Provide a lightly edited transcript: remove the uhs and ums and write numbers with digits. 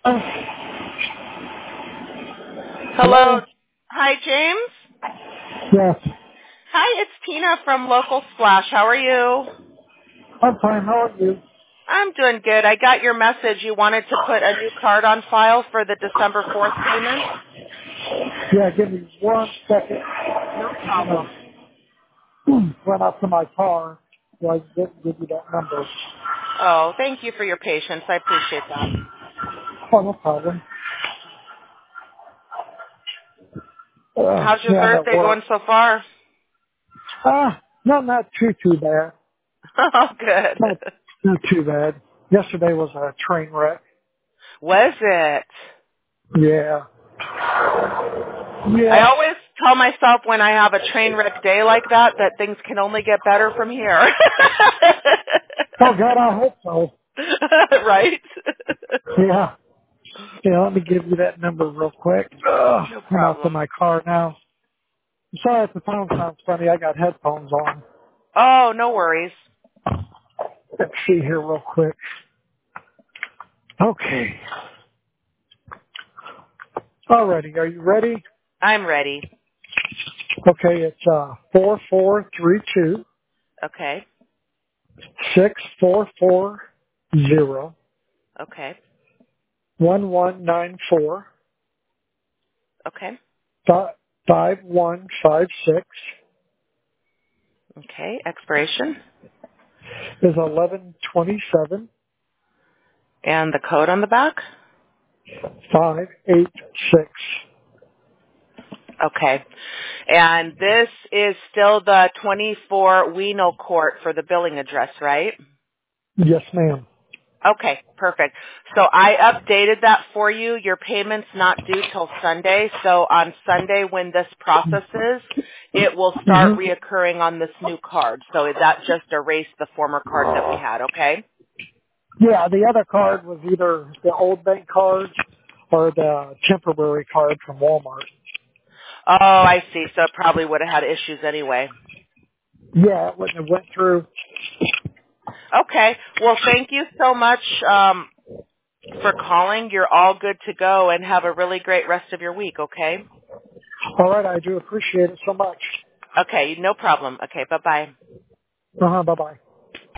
Hello. Hello. Hi, James. Yes. Hi, it's Tina from Local Splash. How are you? I'm fine. How are you? I'm doing good. I got your message. You wanted to put a new card on file for the December 4th payment? Yeah, give me 1 second. No I'm problem. gonna run out to my car so I can give you that number. Oh, thank you for your patience. I appreciate that. Oh, no problem. How's your Yeah, I'm at Thursday work. going so far? Not too bad. Oh, good. Not too bad. Yesterday was a train wreck. Was it? Yeah. I Yeah. always tell myself when I have a train wreck day like that things can only get better from here. Oh God, I hope so. Right? Yeah. Yeah, let me give you that number real quick. No I'm out to problem. my car now. I'm sorry if the phone sounds funny. I got headphones on. Oh, no worries. Let's see here real quick. Okay. Alrighty, are you ready? I'm ready. Okay, it's 4432 Okay. 6440 Okay. 1194 Okay. 5156 Okay. Expiration is 1127 and the code on the back. 586. Okay. And this is still the 24 Weno Court for the billing address, right? Yes, ma'am. Okay, perfect. So I updated that for you. Your payment's not due till Sunday. So on Sunday when this processes, it will start hmm reoccurring on this new card. So that just erased the former card that we had, okay? Yeah, the other card was either the old bank card or the temporary card from Walmart. Oh, I see. So it probably would have had issues anyway. Yeah, it wouldn't have went through. Okay. Well, thank you so much for calling. You're all good to go and have a really great rest of your week, okay? All right, I do appreciate it so much. Okay, no problem. Okay, bye-bye. Bye-bye.